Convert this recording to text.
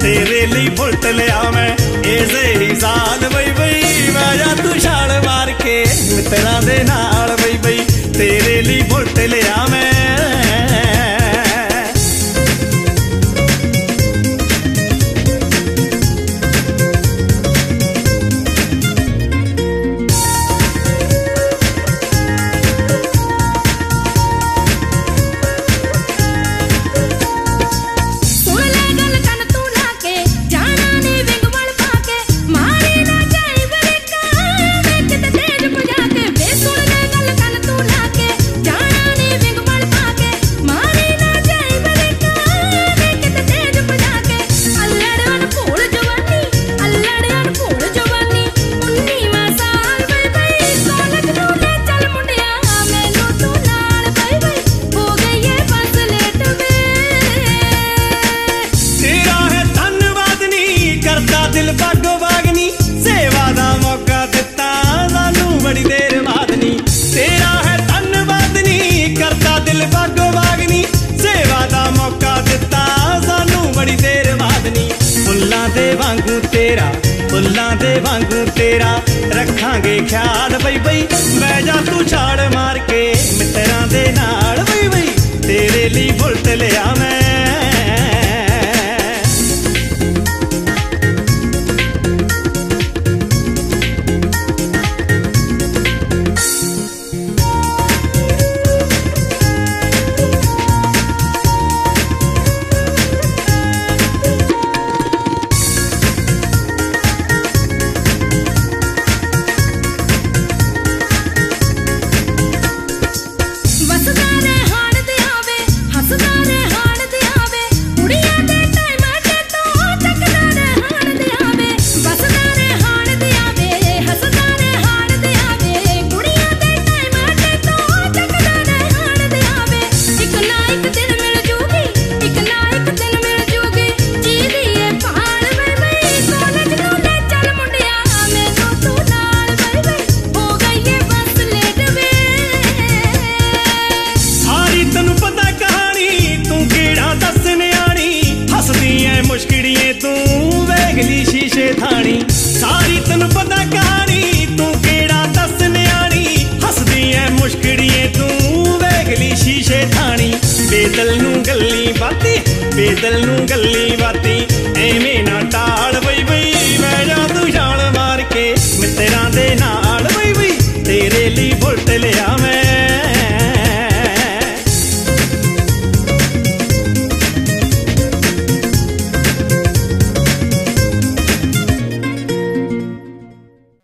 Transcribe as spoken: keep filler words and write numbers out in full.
तेरे लिए बुलट लिया मैं इसे ही साल बई बई वैजा तू छाल मार के मित्रा दे नाल बई बई तेरे लिए बुलट लिया मैं वांगू तेरा फुल्लां दे वांगू तेरा रखांगे ख्याल बई बई मैं जा तू छाड़ मार के मित्रा दे नाल बई बई तेरे लिए बुलट लिया मैं मुश्किड़िए तू वेगली शीशे थानी सारी तेन पता कहानी तू केड़ा दस न्याणी हसदी है मुश्किड़िए तू वेगली शीशे थानी बेदल नू गल्ली बाती बेदल नू गल्ली बाती एवें ना टाल बई बई मैं जा तू छाल मार के मित्रा दे नाल बई बई तेरे लिए बुलट लिया मैं